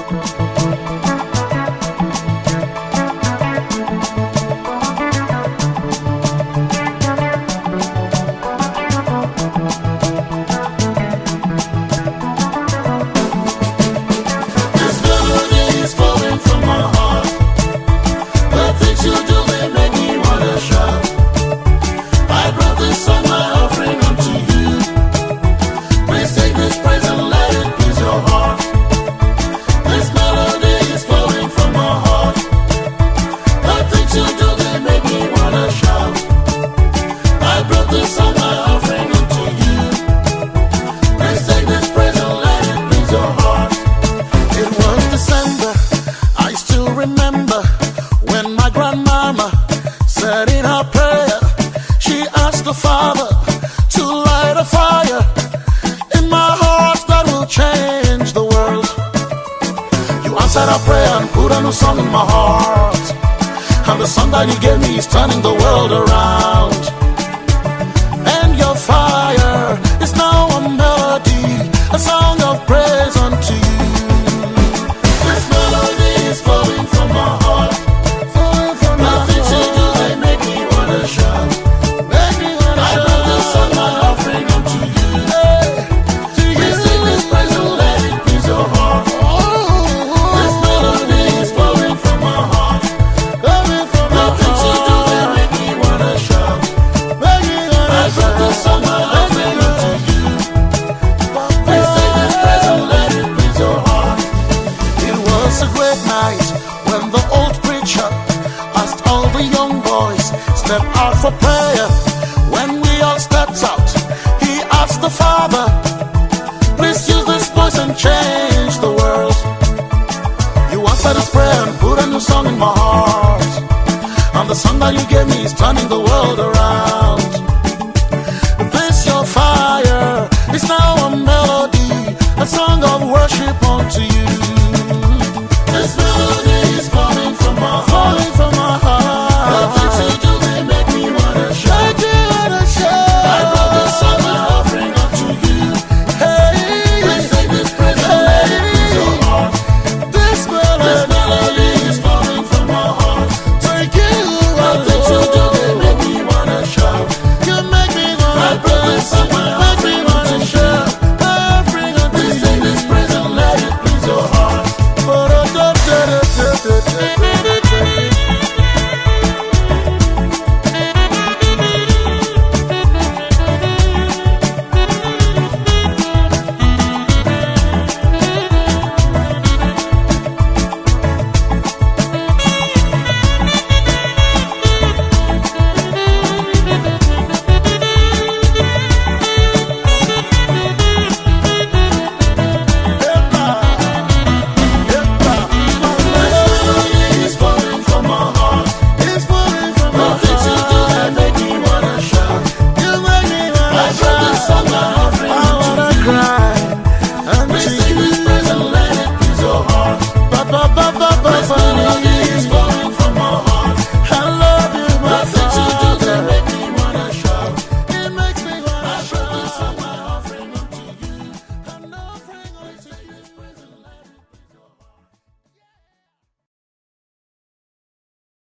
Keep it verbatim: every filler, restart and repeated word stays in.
Said I pray and put a new song in my heart, and the song that you gave me is turning the world around. And your fire is now a melody, a song of praise unto you. This melody is flowing from my heart. Nothing to do, they make me wanna shout. I brought this song, my offering unto you. Please take this praise and let it please your heart. Step out for prayer. When we all stepped out, he asked the Father, please use this voice and change the world. You answered his prayer and put a new song in my heart, and the song that you gave me is turning the world around.